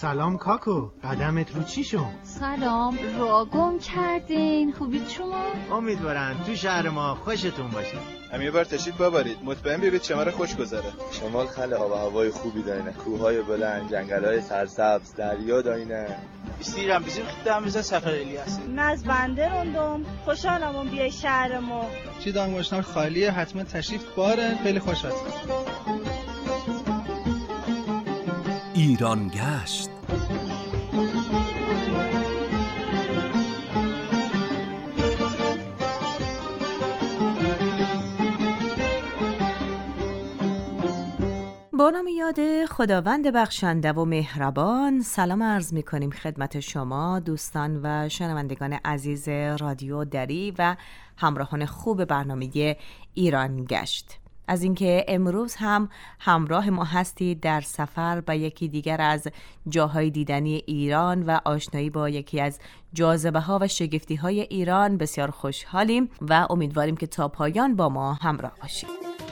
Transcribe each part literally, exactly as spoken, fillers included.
سلام کاکو، قدمت رو چی شد؟ سلام، را گم کردین. خوبید شما؟ امیدوارم تو شهر ما خوشتون باشه. هم یه بار تشریف ببرید، مطمئن بیارید شما را خوش گذره. شمال خیلی آب و هوای خوبی دارینه، کوههای بلند، جنگل‌های سرسبز، دریا دارینه. استیرم bizim خدامıza سفر الیاس. ناز بنده روندم، خوشحالم اون بیای شهر ما. چی دانگوشنار خالیه، حتما تشریف باره، خیلی خوش هست. ایران گشت. با نام یاد خداوند بخشنده و مهربان، سلام عرض می کنیم خدمت شما دوستان و شنوندگان عزیز رادیو دری و همراهان خوب برنامه ایران گشت. از اینکه امروز هم همراه ما هستید در سفر به یکی دیگر از جاهای دیدنی ایران و آشنایی با یکی از جاذبه ها و شگفتی های ایران بسیار خوشحالیم و امیدواریم که تا پایان با ما همراه باشید.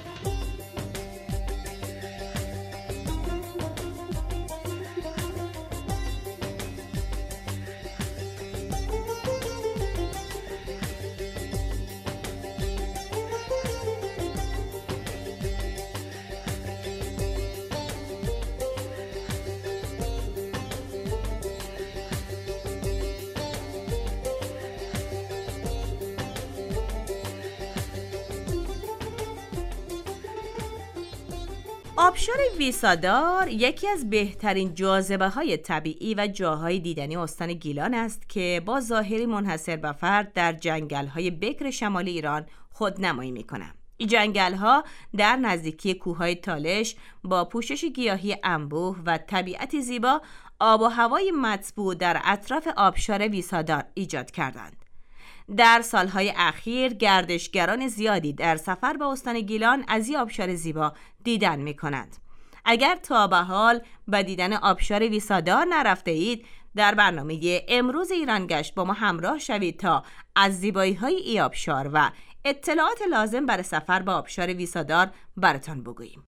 آبشار ویسادار یکی از بهترین جاذبه های طبیعی و جاهای دیدنی استان گیلان است که با ظاهری منحصر به فرد در جنگل های بکر شمال ایران خودنمایی می کنند. این جنگل ها در نزدیکی کوههای تالش با پوشش گیاهی انبوه و طبیعتی زیبا آب و هوای مطبوع در اطراف آبشار ویسادار ایجاد کردند. در سالهای اخیر گردشگران زیادی در سفر به استان گیلان از این آبشار زیبا دیدن می کنند. اگر تا به حال به دیدن آبشار ویسادار نرفته اید، در برنامه امروز ایران گشت با ما همراه شوید تا از زیبایی های ای آبشار و اطلاعات لازم برای سفر به آبشار ویسادار براتان بگوییم.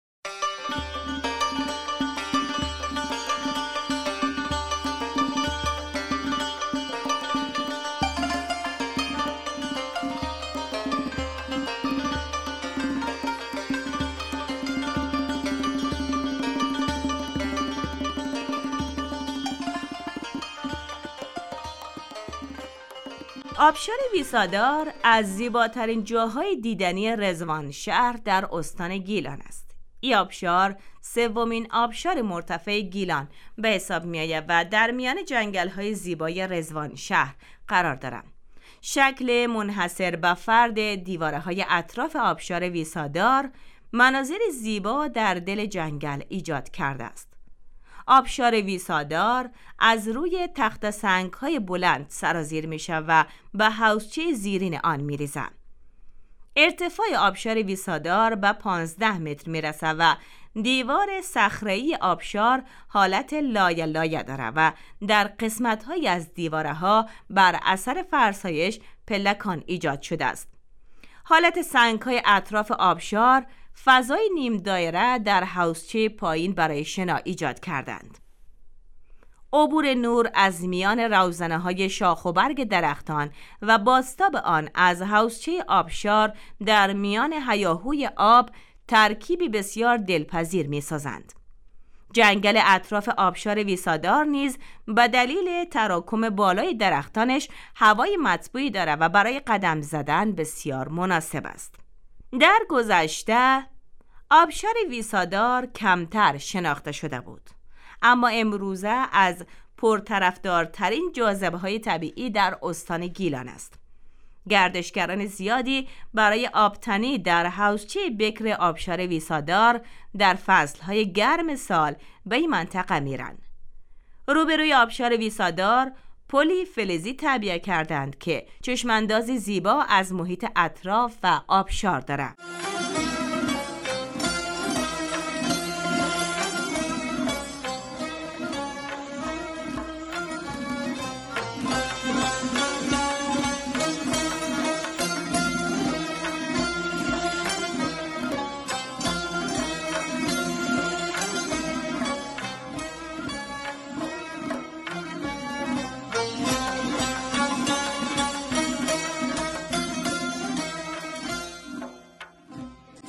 آبشار ویسادار از زیباترین جاهای دیدنی رضوان شهر در استان گیلان است. این آبشار سومین آبشار مرتفع گیلان به حساب می آید و در میان جنگل‌های زیبای رضوان شهر قرار دارد. شکل منحصر به فرد دیواره‌های اطراف آبشار ویسادار مناظری زیبا در دل جنگل ایجاد کرده است. آبشار ویسادار از روی تخت سنگ‌های بلند سرازیر می‌شود و به حوضچه زیرین آن می‌ریزد. ارتفاع آبشار ویسادار به پانزده متر می‌رسد و دیوار صخره‌ای آبشار حالت لایه لایه دارد و در قسمت‌های از دیوارها بر اثر فرسایش پلکان ایجاد شده است. حالت سنگ‌های اطراف آبشار فضای نیم دایره در حوضچه پایین برای شنا ایجاد کردند. عبور نور از میان روزنه‌های شاخ و برگ درختان و بازتاب آن از حوضچه آبشار در میان هیاهوی آب ترکیبی بسیار دلپذیر می‌سازند. جنگل اطراف آبشار ویسادار نیز به دلیل تراکم بالای درختانش هوای مطبوعی دارد و برای قدم زدن بسیار مناسب است. در گذشته آبشار ویسادار کمتر شناخته شده بود، اما امروزه از پرطرفدارترین جاذبه‌های طبیعی در استان گیلان است. گردشگران زیادی برای آبتنی در حوضچه بکر آبشار ویسادار در فصلهای گرم سال به این منطقه میرند. روبروی آبشار ویسادار پلی فلزی تعبیه کردند که چشماندازی زیبا از محیط اطراف و آبشار دارد.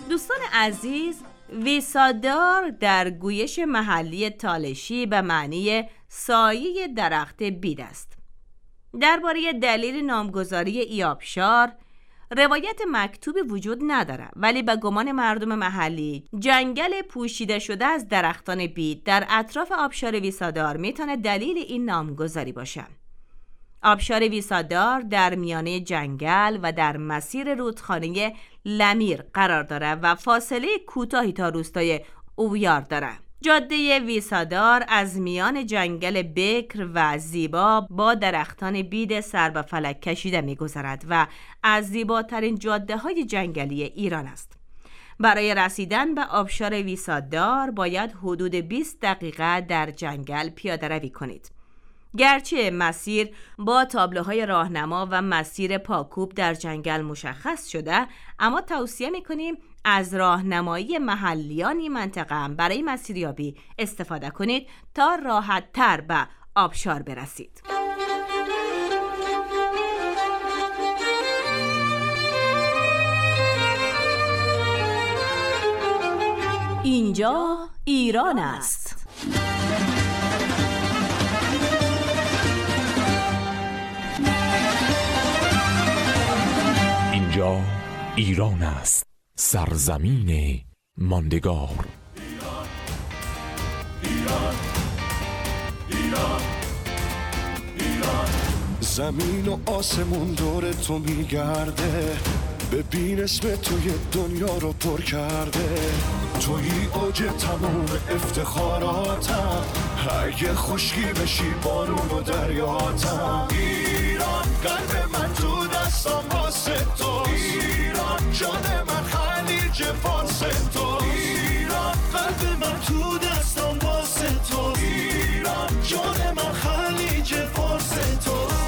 دوستان عزیز، ویسادار در گویش محلی تالشی به معنی سایه درخت بید است. درباره دلیل نامگذاری ای آبشار روایت مکتوبی وجود ندارد، ولی به گمان مردم محلی جنگل پوشیده شده از درختان بید در اطراف آبشار ویسادار میتونه دلیل این نامگذاری باشه. آبشار ویسادار در میانه جنگل و در مسیر رودخانه لمیر قرار داره و فاصله کوتاهی تا روستای اویار داره. جاده ویسادار از میان جنگل بکر و زیبا با درختان بید سر به فلک کشیده می‌گذرد و از زیباترین جاده‌های جنگلی ایران است. برای رسیدن به آبشار ویسادار باید حدود بیست دقیقه در جنگل پیاده روی کنید. گرچه مسیر با تابلوهای راهنما و مسیر پاکوب در جنگل مشخص شده، اما توصیه می‌کنیم از راهنمایی محلیان این منطقه برای مسیریابی استفاده کنید تا راحت تر به آبشار برسید. اینجا ایران است. اینجا ایران است، سرزمین ماندگار. ایران ایران ایران ایران زمین و آسمون دور تو میگرده، ببین اسم توی دنیا رو پر کرده، توی اوج تموم افتخاراتم، اگه خشکی بشی بارون و دریاتم. ایران قلب من تو دستم واسه توست، ایران جان من خلیج فارس توست، ایران قلب من تو دستم واسه توست، ایران جان من خلیج فارس توست.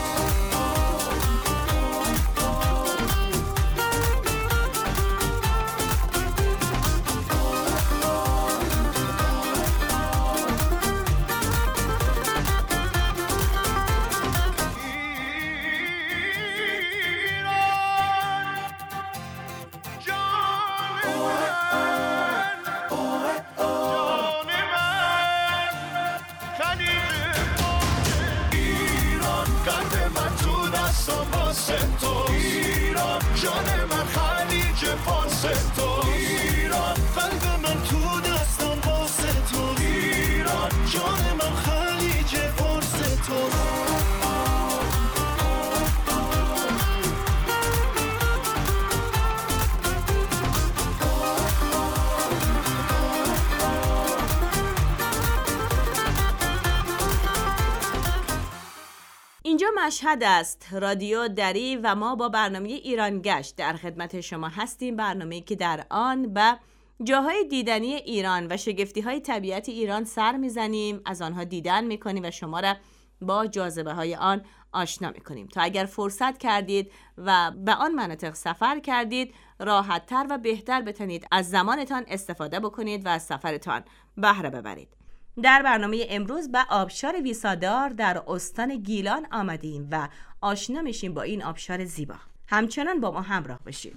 ایران جان من خلیج فارس تو، ایران قلب من تو دستم واسه تو، ایران جان من خلیج فارس تو. اینجا مشهد است، رادیو دری و ما با برنامه ایران گشت در خدمت شما هستیم. برنامه‌ای که در آن به جاهای دیدنی ایران و شگفتی‌های طبیعت ایران سر میزنیم، از آنها دیدن میکنیم و شما را با جاذبه‌های آن آشنا میکنیم تا اگر فرصت کردید و به آن مناطق سفر کردید راحت‌تر و بهتر بتونید از زمانتان استفاده بکنید و از سفرتان بهره ببرید. در برنامه امروز به آبشار ویسادار در استان گیلان آمدیم و آشنا میشیم با این آبشار زیبا. همچنان با ما همراه باشید.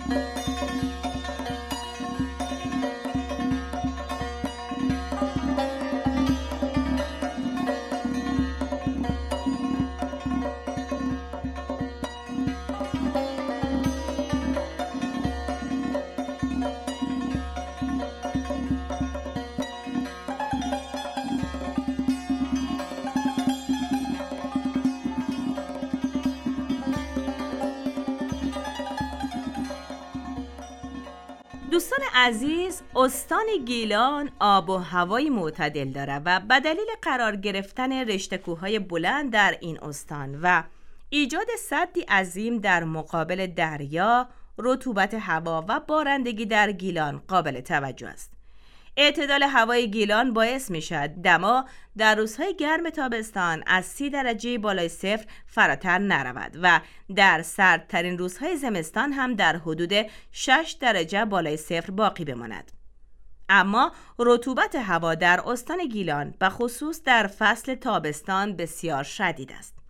دوستان عزیز، استان گیلان آب و هوای معتدل داره و به دلیل قرار گرفتن رشته کوههای بلند در این استان و ایجاد سدی عظیم در مقابل دریا، رطوبت هوا و بارندگی در گیلان قابل توجه است. اعتدال هوای گیلان باعث می شد دما در روزهای گرم تابستان از سی درجه بالای صفر فراتر نرود و در سردترین روزهای زمستان هم در حدود شش درجه بالای صفر باقی بماند. اما رطوبت هوا در استان گیلان به خصوص در فصل تابستان بسیار شدید است.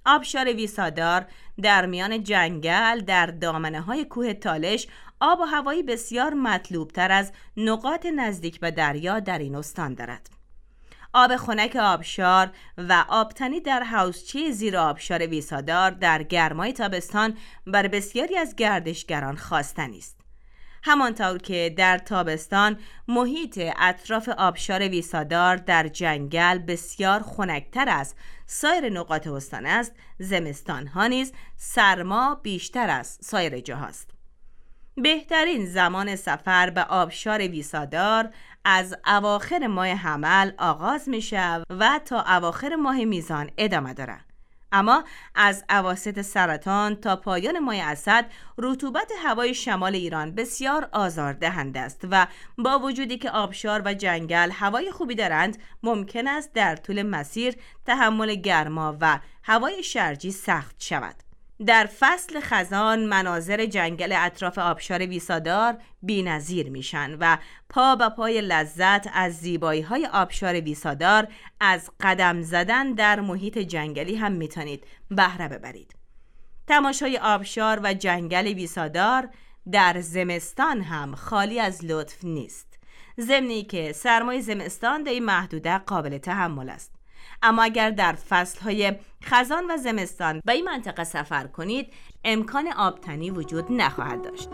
آبشار ویسادار در میان جنگل در دامنه‌های کوه تالش آب و هوایی بسیار مطلوب تر از نقاط نزدیک به دریا در این استان دارد. آب خنک آبشار و آبتنی در حوضچه زیر آبشار ویسادار در گرمای تابستان بر بسیاری از گردشگران خواستنی است. همانطور که در تابستان محیط اطراف آبشار ویسادار در جنگل بسیار خنک‌تر از سایر نقاط استان است، زمستان ها نیز سرما بیشتر از سایر جاهاست. بهترین زمان سفر به آبشار ویسادار از اواخر ماه حمل آغاز میشه و تا اواخر ماه میزان ادامه داره. اما از اواسط سرطان تا پایان ماه اسد رطوبت هوای شمال ایران بسیار آزاردهنده است و با وجودی که آبشار و جنگل هوای خوبی دارند، ممکن است در طول مسیر تحمل گرما و هوای شرجی سخت شود. در فصل خزان مناظر جنگل اطراف آبشار ویسادار بی‌نظیر میشن و پا به پای لذت از زیبایی‌های آبشار ویسادار از قدم زدن در محیط جنگلی هم میتونید بهره ببرید. تماشای آبشار و جنگل ویسادار در زمستان هم خالی از لطف نیست، ضمنی که سرمای زمستان در این محدوده قابل تحمل است. اما اگر در فصل‌های خزان و زمستان به این منطقه سفر کنید، امکان آبتنی وجود نخواهد داشت.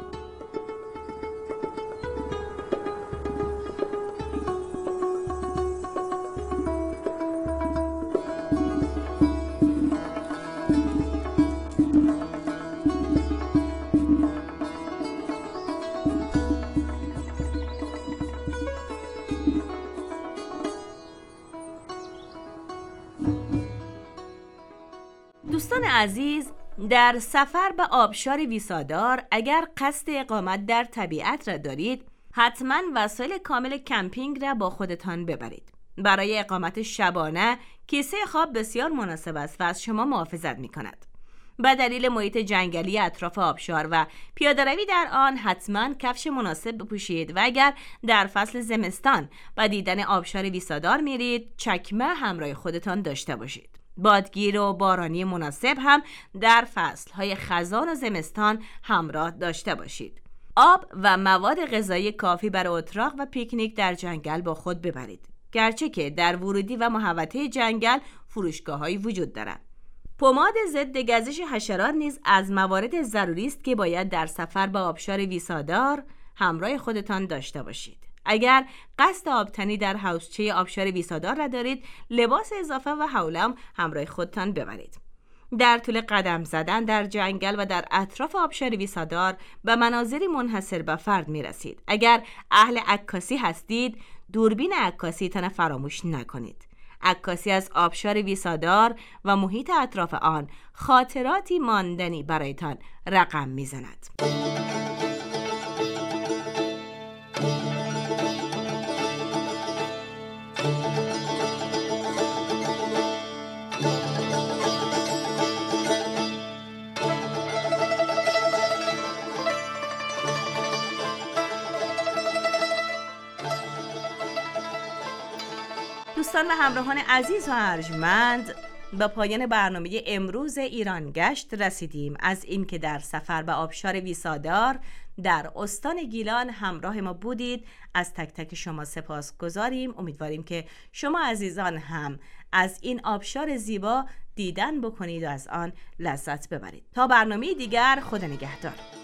دوستان عزیز، در سفر به آبشار ویسادار اگر قصد اقامت در طبیعت را دارید، حتما وسایل کامل کمپینگ را با خودتان ببرید. برای اقامت شبانه کیسه خواب بسیار مناسب است و از شما محافظت می کند. به دلیل محیط جنگلی اطراف آبشار و پیاده‌روی در آن حتما کفش مناسب بپوشید و اگر در فصل زمستان به دیدن آبشار ویسادار میرید، چکمه همراه خودتان داشته باشید. بادگیر و بارانی مناسب هم در فصل‌های خزان و زمستان همراه داشته باشید. آب و مواد غذایی کافی برای اتراق و پیکنیک در جنگل با خود ببرید، گرچه که در ورودی و محوطه جنگل فروشگاه‌هایی وجود دارند. پماد ضد گزش حشرات نیز از موارد ضروری است که باید در سفر به آبشار ویسادار همراه خودتان داشته باشید. اگر قصد آبتنی در حوضچه آبشار ویسادار را دارید، لباس اضافه و حولم همراه خودتان ببرید. در طول قدم زدن در جنگل و در اطراف آبشار ویسادار به مناظری منحصر به فرد می رسید. اگر اهل عکاسی هستید، دوربین عکاسی تان فراموش نکنید. عکاسی از آبشار ویسادار و محیط اطراف آن خاطراتی ماندنی برایتان رقم می زند. دوستان و همراهان عزیز و ارجمند، به پایان برنامه امروز ایران گشت رسیدیم. از اینکه در سفر به آبشار ویسادار در استان گیلان همراه ما بودید از تک تک شما سپاس گذاریم. امیدواریم که شما عزیزان هم از این آبشار زیبا دیدن بکنید و از آن لذت ببرید. تا برنامه دیگر، خدا نگهدار.